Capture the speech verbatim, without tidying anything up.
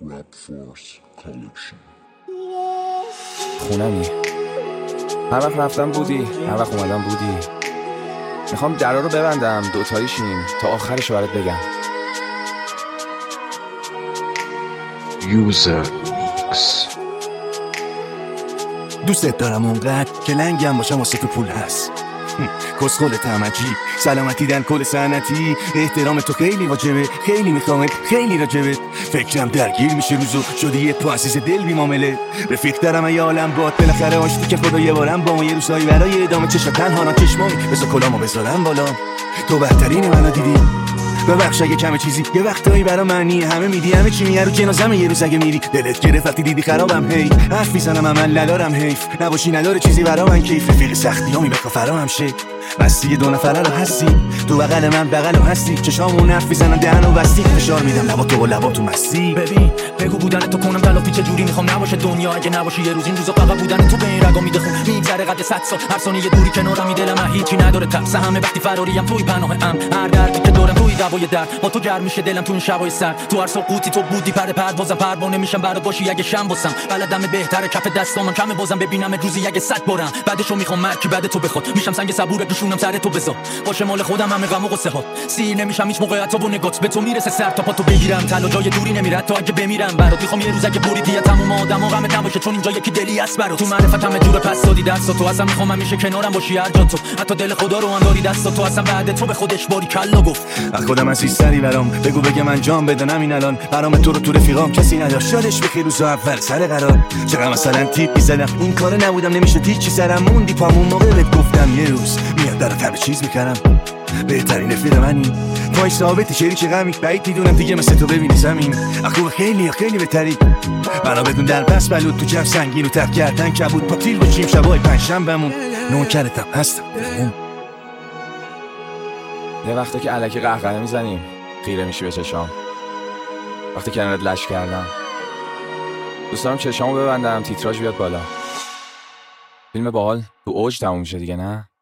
Rap Force Collection. خونمی هر وقت رفتم بودی، هر وقت اومدم بودی. میخوام درا رو ببندم دوتایی شیم تا آخرش برات بگم. User Mix. دوستت دارم اونقدر که لنگم باشم واسه تو پول هست. کسخل تمجی سلامتی دن کل سنتی، احترام تو خیلی واجبه، خیلی میخوامت، خیلی راجبت. فکرم درگیر میشه روزو شدی یه تو عزیز دل بی معامله. رفیق دارم ای عالم باد بالاخره آشتی که خدا یه بارم با ما یه روزایی برای ادامه چشم تنها نا چشمامی بذار کلامو بذارم بالا. تو بهترین منو دیدی، ببخش اگه کم چیزی یه وقتایی برا معنی همه میدی، همه چی میاره رو جنازم یه روز اگه میری دلت گرفت وقتی دیدی خرابم. هی حرف میزنم عمل ندارم، حیف نباشی نداره چیزی برا من کیف. رفیق سختیامی بکا فرام شه بستی دو نفره رو هستی، تو بغل من بغل هستی، چشامون حرف میزنن دهنو بستی، فشار میدم لبا تو و لبا تو مستی. ببین بگو بودن تو کنم تلافی چه جوری میخوام نباشه دنیا اگه نباشی یه روز این روزا فقط بودن تو به این رگا میده خون میگذره قد صد سال هر ثانیه دوری کنارم دلم هیچی نداره ترس همه وقتی فراریم توی پناه ام هر دردی که دارم توی دوای درد با تو گرم میشه دلم تو این شبای سرد تو هر سقوطی تو بودی پر پروازم پروانه میشم برات باشی اگه شم باسم بلدم بهتره کف دستام کم بازم ببینم روزی اگه صد بارم بعدشو میخوام مرکی بعد تو بخواد میشم سنگ صبور بشونم سر تو بذار باشه مال خودم همه غم و غصه ها سیر نمیشم هیچ موقع تو و نگات به تو میرسه سر تا پا تو بگیرم تلا جای دوری نمیره تا اگه بمیرم برات میخوام یه روز اگه بریدی تموم آدما غم نباشه چون اینجا یکی دلی است برات تو معرفتم جور پس دادی دست تو اصلا میخوام همیشه کنارم باشی هر جا تو حتی دل خدا رو انداری دست تو اصلا بعد تو به خودش باری کلا گفت از خودم عزیز سری برام بگو بگم انجام بدنم این الان برام تو رو تو رفیقام کسی نداشت شادش بخیر روزا اول سر قرار چقدر مثلا تیپ میزدم این کار نبودم نمیشه هیچی سرم موندی پامون موقع بهت گفتم یه روز میاد برات همه چیز میکردم بهترین رفیق منی پای ثابتی شری چه غمی بعید میدونم دیگه مثل تو ببینی زمین اخو خیلی خیلی بهتری بنا بدون در پس بلود تو جف سنگین و تف کردن کبود پاتیل بچیم شبای پنجشنبهمون نوکرتم هستم. یه وقتا که الکی قهقهه میزنیم خیره میشی به چشام وقتی کنارت لش کردم دوست دارم چشامو ببندم تیتراژ بیاد بالا فیلم باحال تو اوج تموم میشه دیگه نه؟